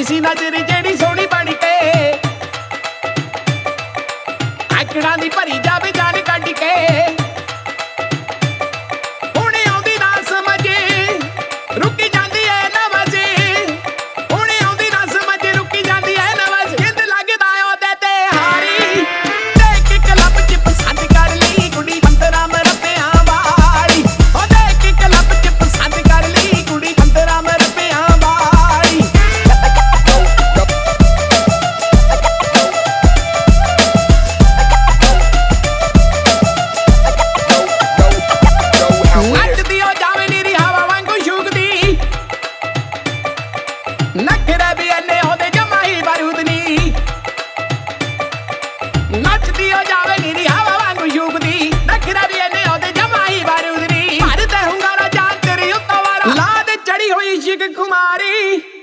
ਸੀ ਨਜ਼ਰ ਜਿਹੜੀ ਸੋਹਣੀ ਬਣ ਕੇ ਆਕੜਾਂ ਦੀ ਭਰੀ ਜਾਵੇ ਜਾਨ ਕੱਢ ਕੇ ਹੁਣ ਆਉਂਦੀ ਨਾ ਸਮਝ ਰੁਕੀ ਜਾਂਦੀ ਐ ਨਵਜ਼ ਹੁਣ ਆਉਂਦੀ ਨਾ ਸਮਝ ਰੁਕੀ ਜਾਂਦੀ ਐ ਨਵਜ਼ ਜਿੰਦ ਲੱਗਦਾ ਉਹਦੇ ਤੇ ਹਾਰੀ ਦੇਖ ਇੱਕ ਲੱਭ ਚ ਪਸੰਦ ਕਰ ਲਈ ਕੁੜੀ 15 ਮਰਪਿਆਂ ਵਾਲੀ ਉਹ ਦੇਖ ਇੱਕ ਲੱਭ ਚ ਪਸੰਦ ਕਰ ਲਈ ਕੁੜੀ 15 ਮਰਪਿਆਂ ਵਾਲੀ ਨੱਚਦੀ ਉਹ ਜਾਵੇ ਨੀਰੀ ਹਵਾ ਵਾਂਗੂ ਸ਼ੂਕਦੀ ਨਖਰੇ ਵੀ ਇੰਨੇ ਉਹਦੇ ਜਮਾ ਹੀ ਬਾਰੂਦ ਨੀ ਨੱਚਦੀ ਉਹ ਜਾਵੇ ਨੀਰੀ ਹਵਾ ਵਾਂਗੂ ਸ਼ੂਕਦੀ ਨਖਰੇ ਵੀ ਇੰਨੇ ਉਹਦੇ ਜਮਾ ਹੀ ਬਾਰੂਦ ਨੀ ਭਰਦੇ ਹੁੰਗਾਰਾ ਜਾਨ ਤੇਰੀ ਉੱਤੋਂ ਵਾਰਾ ਲਾ ਦੇ ਚੜੀ ਹੋਈ ਇਸ਼ਕ ਖੁਮਾਰੀ